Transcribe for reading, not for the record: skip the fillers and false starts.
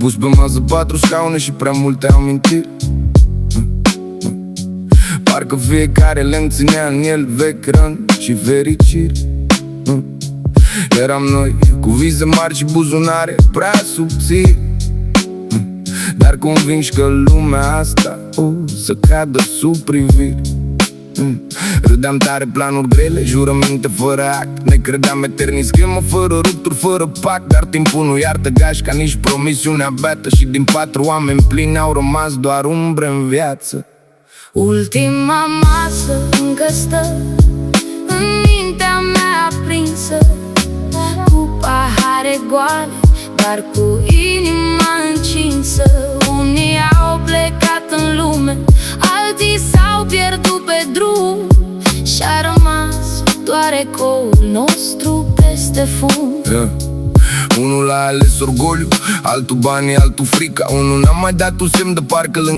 pus pe masă 4 scaune și prea multe amintiri. Parcă fiecare lemn ținea în el vechi răni și fericiri. Eram noi cu vize mari și buzunare prea subțiri, dar convinși că lumea asta o să cadă sub priviri. Râdeam tare planuri grele, jurăminte fără act. Ne credeam eternii, schemă fără rupturi, fără pact. Dar timpul nu iartă gașca, nici promisiunea beată. Și din 4 oameni plini au rămas doar umbre în viață. Ultima masă încă stă în mintea mea aprinsă, cu pahare goale, dar cu inima încinsă. Unii au plecat în lume, alții s-au pierdut pe drum, și-a rămas doar ecoul nostru peste fund. Unul a ales orgoliu, altul banii, altul frica. Unul n-a mai dat un semn de parcă